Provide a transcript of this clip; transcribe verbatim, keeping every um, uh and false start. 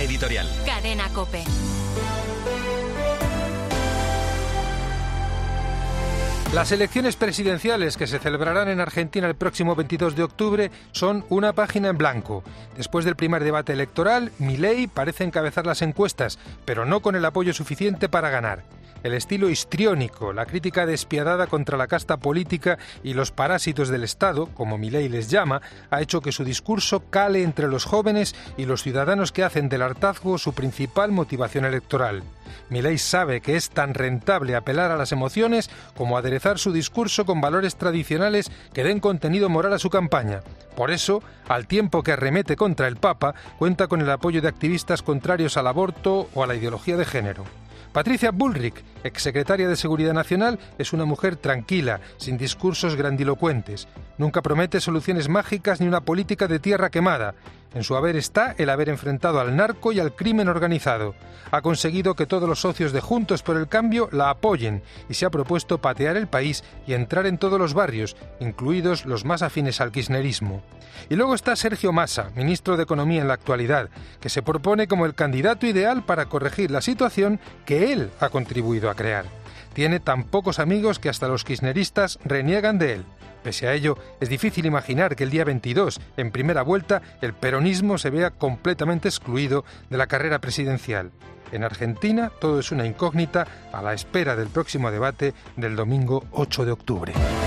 editorial. Cadena COPE. Las elecciones presidenciales que se celebrarán en Argentina el próximo veintidós de octubre son una página en blanco. Después del primer debate electoral, Milei parece encabezar las encuestas, pero no con el apoyo suficiente para ganar. El estilo histriónico, la crítica despiadada contra la casta política y los parásitos del Estado, como Milei les llama, ha hecho que su discurso cale entre los jóvenes y los ciudadanos que hacen del hartazgo su principal motivación electoral. Milei sabe que es tan rentable apelar a las emociones como aderezar su discurso con valores tradicionales que den contenido moral a su campaña. Por eso, al tiempo que arremete contra el Papa, cuenta con el apoyo de activistas contrarios al aborto o a la ideología de género. Patricia Bullrich, exsecretaria de Seguridad Nacional, es una mujer tranquila, sin discursos grandilocuentes. Nunca promete soluciones mágicas ni una política de tierra quemada. En su haber está el haber enfrentado al narco y al crimen organizado. Ha conseguido que todos los socios de Juntos por el Cambio la apoyen y se ha propuesto patear el país y entrar en todos los barrios, incluidos los más afines al kirchnerismo. Y luego está Sergio Massa, ministro de Economía en la actualidad, que se propone como el candidato ideal para corregir la situación que él ha contribuido a crear. Tiene tan pocos amigos que hasta los kirchneristas reniegan de él. Pese a ello, es difícil imaginar que el día veintidós, en primera vuelta, el peronismo se vea completamente excluido de la carrera presidencial. En Argentina, todo es una incógnita a la espera del próximo debate del domingo ocho de octubre.